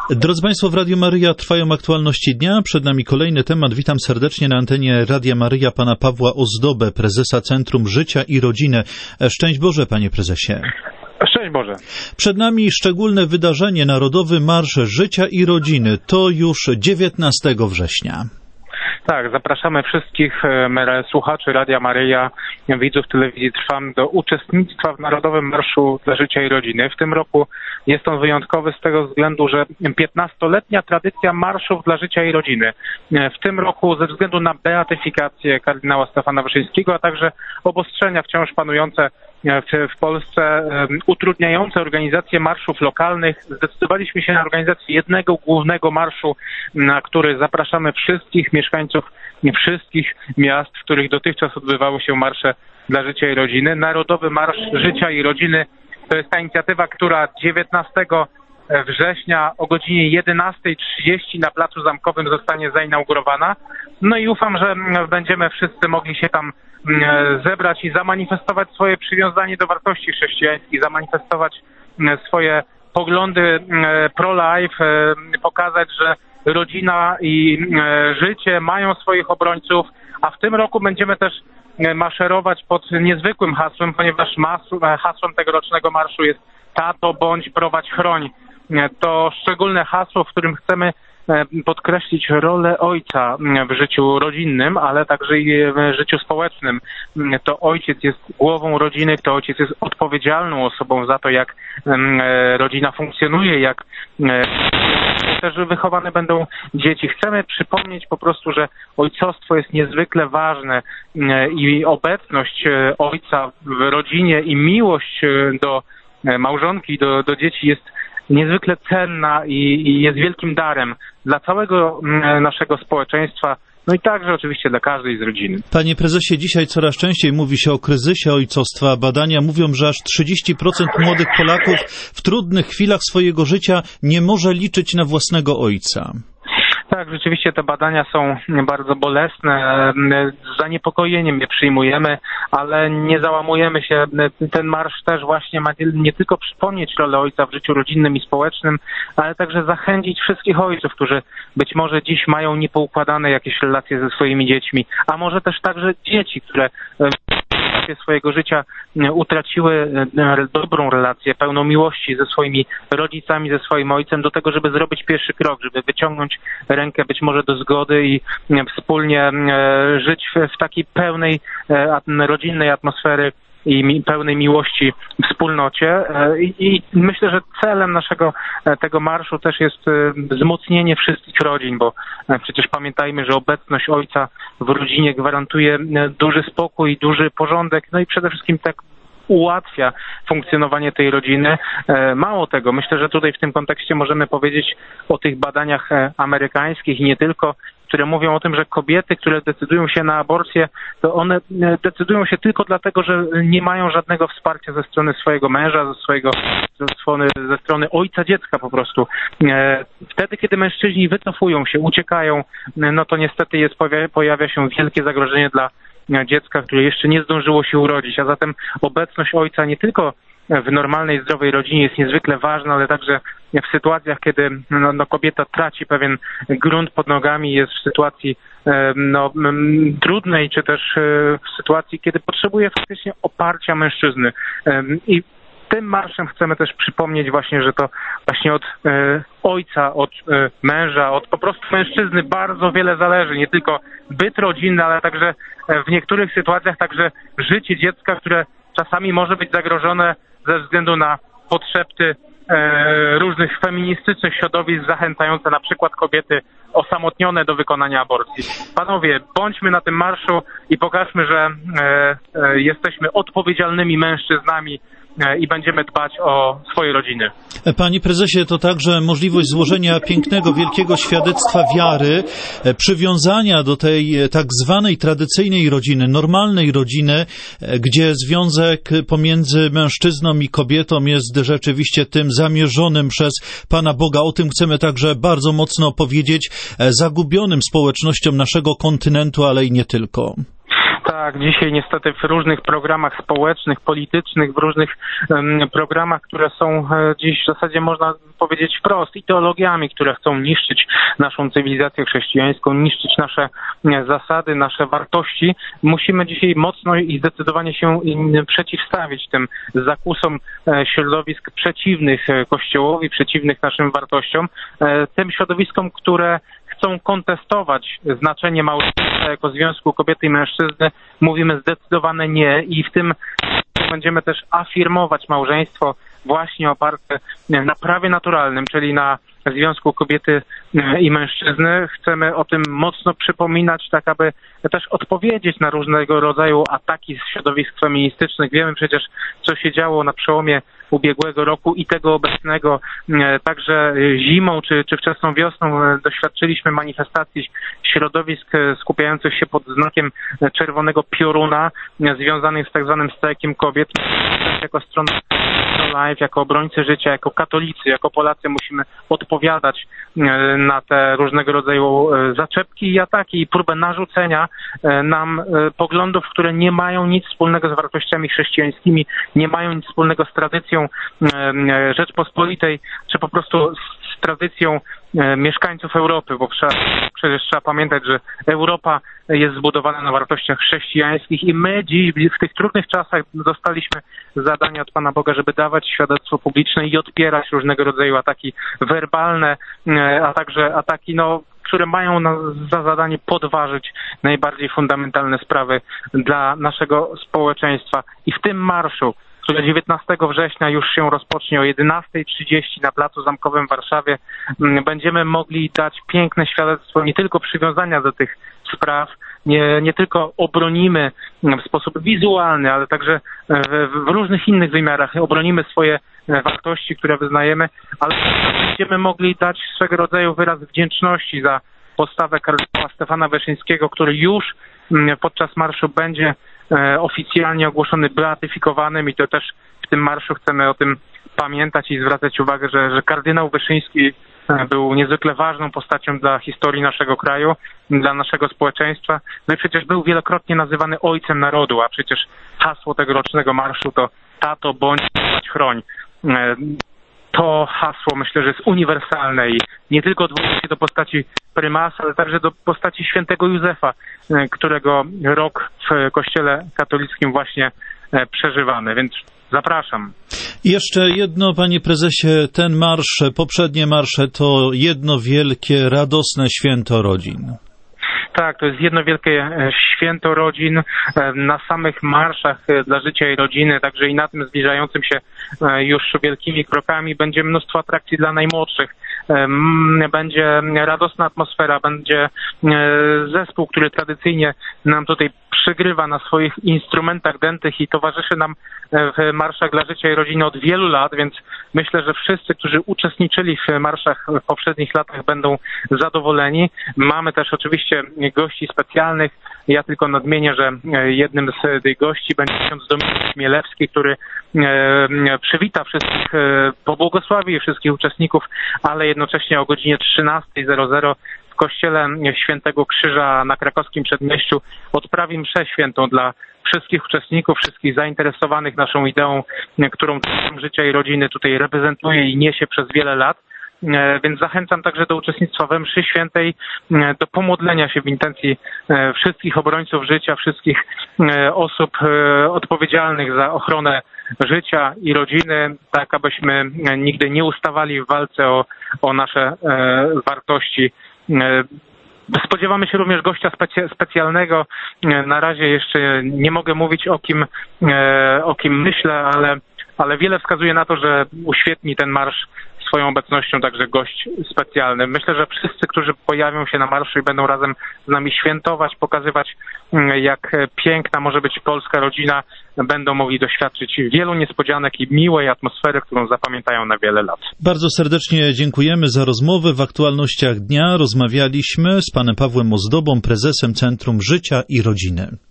Drodzy Państwo, w Radiu Maryja trwają aktualności dnia. Przed nami kolejny temat. Witam serdecznie na antenie Radia Maryja pana Pawła Ozdobę, prezesa Centrum Życia i Rodziny. Szczęść Boże, panie prezesie. Szczęść Boże. Przed nami szczególne wydarzenie, Narodowy Marsz Życia i Rodziny. To już 19 września. Tak, zapraszamy wszystkich słuchaczy Radia Maryja, widzów telewizji Trwam do uczestnictwa w Narodowym Marszu dla Życia i Rodziny. W tym roku jest on wyjątkowy z tego względu, że 15-letnia tradycja marszów dla życia i rodziny. W tym roku ze względu na beatyfikację kardynała Stefana Wyszyńskiego, a także obostrzenia wciąż panujące w Polsce, utrudniające organizację marszów lokalnych, zdecydowaliśmy się na organizację jednego głównego marszu, na który zapraszamy wszystkich mieszkańców wszystkich miast, w których dotychczas odbywały się marsze dla życia i rodziny. Narodowy Marsz Życia i Rodziny to jest ta inicjatywa, która 19 września o godzinie 11:30 na Placu Zamkowym zostanie zainaugurowana. No i ufam, że będziemy wszyscy mogli się tam zebrać i zamanifestować swoje przywiązanie do wartości chrześcijańskich, zamanifestować swoje poglądy pro-life, pokazać, że rodzina i życie mają swoich obrońców, a w tym roku będziemy też maszerować pod niezwykłym hasłem, ponieważ hasłem tegorocznego marszu jest Tato, bądź, prowadź, chroń. To szczególne hasło, w którym chcemy podkreślić rolę ojca w życiu rodzinnym, ale także i w życiu społecznym. To ojciec jest głową rodziny, to ojciec jest odpowiedzialną osobą za to, jak rodzina funkcjonuje, jak też wychowane będą dzieci. Chcemy przypomnieć po prostu, że ojcostwo jest niezwykle ważne i obecność ojca w rodzinie i miłość do małżonki, do dzieci jest niezwykle cenna i jest wielkim darem dla całego naszego społeczeństwa, no i także oczywiście dla każdej z rodziny. Panie prezesie, dzisiaj coraz częściej mówi się o kryzysie ojcostwa. Badania mówią, że aż 30% młodych Polaków w trudnych chwilach swojego życia nie może liczyć na własnego ojca. Tak, rzeczywiście te badania są bardzo bolesne, z zaniepokojeniem je przyjmujemy, ale nie załamujemy się. Ten marsz też właśnie ma nie tylko przypomnieć rolę ojca w życiu rodzinnym i społecznym, ale także zachęcić wszystkich ojców, którzy być może dziś mają niepoukładane jakieś relacje ze swoimi dziećmi, a może też także dzieci, które swojego życia utraciły dobrą relację, pełną miłości ze swoimi rodzicami, ze swoim ojcem, do tego, żeby zrobić pierwszy krok, żeby wyciągnąć rękę być może do zgody i wspólnie żyć w takiej pełnej rodzinnej atmosfery i pełnej miłości w wspólnocie. I myślę, że celem tego marszu też jest wzmocnienie wszystkich rodzin, bo przecież pamiętajmy, że obecność ojca w rodzinie gwarantuje duży spokój, duży porządek, no i przede wszystkim tak ułatwia funkcjonowanie tej rodziny. Mało tego, myślę, że tutaj w tym kontekście możemy powiedzieć o tych badaniach amerykańskich i nie tylko, które mówią o tym, że kobiety, które decydują się na aborcję, to one decydują się tylko dlatego, że nie mają żadnego wsparcia ze strony swojego męża, ze strony ojca dziecka po prostu. Wtedy, kiedy mężczyźni wycofują się, uciekają, no to niestety pojawia się wielkie zagrożenie dla dziecka, które jeszcze nie zdążyło się urodzić, a zatem obecność ojca nie tylko w normalnej, zdrowej rodzinie jest niezwykle ważna, ale także w sytuacjach, kiedy kobieta traci pewien grunt pod nogami, jest w sytuacji trudnej, czy też w sytuacji, kiedy potrzebuje faktycznie oparcia mężczyzny. I tym marszem chcemy też przypomnieć właśnie, że to właśnie od ojca, od męża, od po prostu mężczyzny bardzo wiele zależy. Nie tylko byt rodzinny, ale także w niektórych sytuacjach także życie dziecka, które czasami może być zagrożone ze względu na potrzeby różnych feministycznych środowisk zachęcające na przykład kobiety osamotnione do wykonania aborcji. Panowie, bądźmy na tym marszu i pokażmy, że jesteśmy odpowiedzialnymi mężczyznami i będziemy dbać o swoje rodziny. Panie prezesie, to także możliwość złożenia pięknego, wielkiego świadectwa wiary, przywiązania do tej tak zwanej tradycyjnej rodziny, normalnej rodziny, gdzie związek pomiędzy mężczyzną i kobietą jest rzeczywiście tym zamierzonym przez Pana Boga. O tym chcemy także bardzo mocno powiedzieć zagubionym społecznościom naszego kontynentu, ale i nie tylko. Tak, dzisiaj niestety w różnych programach społecznych, politycznych, w różnych programach, które są dziś w zasadzie można powiedzieć wprost ideologiami, które chcą niszczyć naszą cywilizację chrześcijańską, niszczyć nasze zasady, nasze wartości, musimy dzisiaj mocno i zdecydowanie się przeciwstawić tym zakusom środowisk przeciwnych Kościołowi, przeciwnych naszym wartościom, tym środowiskom, które chcą kontestować znaczenie małżeństwa jako związku kobiety i mężczyzny, mówimy zdecydowane nie i w tym będziemy też afirmować małżeństwo właśnie oparte na prawie naturalnym, czyli na związku kobiety i mężczyzny. Chcemy o tym mocno przypominać, tak aby też odpowiedzieć na różnego rodzaju ataki z środowisk feministycznych. Wiemy przecież, co się działo na przełomie ubiegłego roku i tego obecnego. Także zimą czy wczesną wiosną doświadczyliśmy manifestacji środowisk skupiających się pod znakiem czerwonego pioruna, związanych z tak zwanym strajkiem kobiet. Jako strona pro-life, jako obrońcy życia, jako katolicy, jako Polacy musimy odpowiadać na te różnego rodzaju zaczepki i ataki i próbę narzucenia nam poglądów, które nie mają nic wspólnego z wartościami chrześcijańskimi, nie mają nic wspólnego z tradycją Rzeczpospolitej, czy po prostu z tradycją mieszkańców Europy, bo przecież trzeba pamiętać, że Europa jest zbudowana na wartościach chrześcijańskich i my dziś w tych trudnych czasach dostaliśmy zadanie od Pana Boga, żeby dawać świadectwo publiczne i odpierać różnego rodzaju ataki werbalne, a także ataki, które mają za zadanie podważyć najbardziej fundamentalne sprawy dla naszego społeczeństwa. I w tym marszu, który 19 września już się rozpocznie o 11:30 na Placu Zamkowym w Warszawie, będziemy mogli dać piękne świadectwo nie tylko przywiązania do tych spraw, nie tylko obronimy w sposób wizualny, ale także w różnych innych wymiarach obronimy swoje wartości, które wyznajemy, ale będziemy mogli dać swego rodzaju wyraz wdzięczności za postawę kardynała Stefana Wyszyńskiego, który już podczas marszu będzie oficjalnie ogłoszony beatyfikowanym i to też w tym marszu chcemy o tym pamiętać i zwracać uwagę, że kardynał Wyszyński był niezwykle ważną postacią dla historii naszego kraju, dla naszego społeczeństwa. No i przecież był wielokrotnie nazywany ojcem narodu, a przecież hasło tegorocznego marszu to tato, bądź chroń. To hasło myślę, że jest uniwersalne i nie tylko odwołuje się do postaci prymasa, ale także do postaci świętego Józefa, którego rok w Kościele katolickim właśnie przeżywamy, więc zapraszam. Jeszcze jedno, panie prezesie, ten marsz, poprzednie marsze to jedno wielkie, radosne święto rodzin. Tak, to jest jedno wielkie święto rodzin. Na samych marszach dla życia i rodziny, także i na tym zbliżającym się już wielkimi krokami będzie mnóstwo atrakcji dla najmłodszych. Będzie radosna atmosfera, będzie zespół, który tradycyjnie nam tutaj przygrywa na swoich instrumentach dętych i towarzyszy nam w marszach dla życia i rodziny od wielu lat, więc myślę, że wszyscy, którzy uczestniczyli w marszach w poprzednich latach, będą zadowoleni. Mamy też oczywiście gości specjalnych. Ja tylko nadmienię, że jednym z tych gości będzie ksiądz Dominik Chmielewski, który przywita wszystkich, pobłogosławi wszystkich uczestników, ale jednocześnie o godzinie 13:00 w kościele Świętego Krzyża na Krakowskim Przedmieściu odprawi mszę świętą dla wszystkich uczestników, wszystkich zainteresowanych naszą ideą, którą Centrum Życia i Rodziny tutaj reprezentuje i niesie przez wiele lat. Więc zachęcam także do uczestnictwa we mszy świętej, do pomodlenia się w intencji wszystkich obrońców życia, wszystkich osób odpowiedzialnych za ochronę życia i rodziny, tak abyśmy nigdy nie ustawali w walce o nasze wartości. Spodziewamy się również gościa specjalnego. Na razie jeszcze nie mogę mówić o kim myślę, ale wiele wskazuje na to, że uświetni ten marsz swoją obecnością także gość specjalny. Myślę, że wszyscy, którzy pojawią się na marszu i będą razem z nami świętować, pokazywać, jak piękna może być polska rodzina, będą mogli doświadczyć wielu niespodzianek i miłej atmosfery, którą zapamiętają na wiele lat. Bardzo serdecznie dziękujemy za rozmowę. W aktualnościach dnia rozmawialiśmy z panem Pawłem Ozdobą, prezesem Centrum Życia i Rodziny.